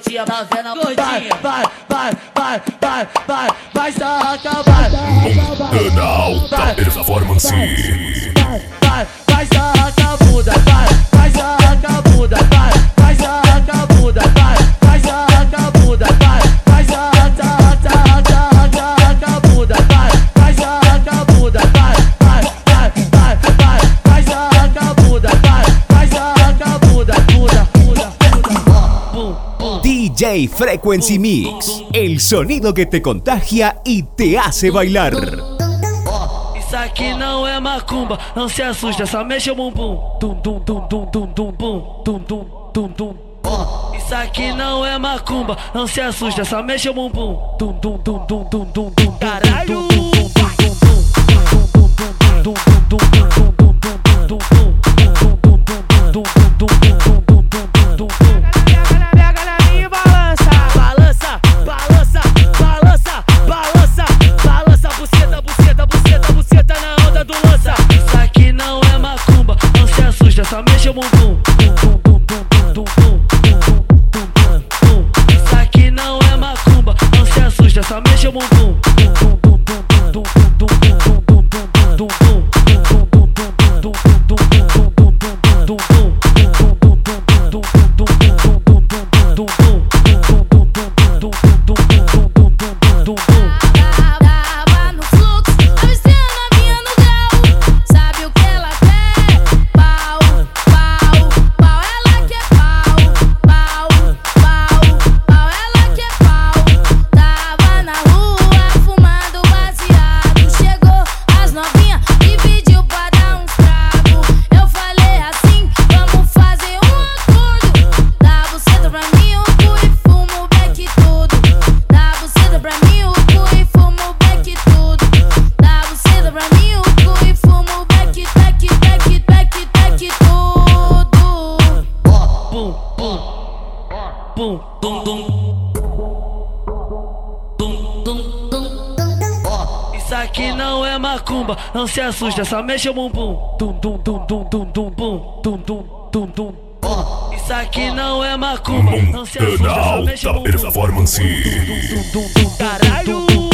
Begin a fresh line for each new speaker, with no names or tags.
noitinha, tá vendo a gordinha?
Vai sarraca, vai.
Montana Alta Performance.
Vai sarraca a bunda, vai sarraca a bunda, vai sarraca a bunda, vai sarraca a bunda, vai sarraca a bunda, vai sarraca a bunda, vai sarraca a bunda, vai sarraca a bunda,
DJ Frequency Mix, el sonido que te contagia y te hace bailar.
Isso aqui não é macumba, não se assusta, só mexe o bumbum. Tum tum tum tum tum tum tum tum tum tum tum. Isso aqui não é macumba, não se assusta, só mexe o bumbum. Tum tum tum tum tum tum tum. Caralho!
Pega na minha e balança, balança, balança, balança, balança, balança, buceta, buceta, buceta, buceta na onda do lança.
Isso aqui não é macumba, não se assusta, só mexe o bumbum. Isso aqui não é macumba, não se assusta, só mexe o bumbum.
Tava no fluxo, avistei a novinha no grau. Sabe o que ela quer? Pau, pau, pau, ela quer pau. Pau, pau, pau, ela quer pau. Tava na rua fumando baseado. Chegou as novinhas e pediu pra dar uns tragos. Eu falei assim, vamos fazer um acordo. Dá buceta pra mim, o cu e fumo o beck todo. Dá buceta pra mim, o cu e fumo o beck todo. Dá buceta pra mim, o cu e fumo o beck, beck, beck, beck, beck todo.
Bum, bum, bum, dum, dum. Dum, dum, dum. Isso aqui não é macumba, não se assusta, só mexe o bumbum. Dum, dum, dum, dum, dum, dum, bum, dum, dum, dum, dum. Isso aqui não é macumba, não se assusta,
Montana
só mexe o
Alta
bumbum.
Performance.
Caralho!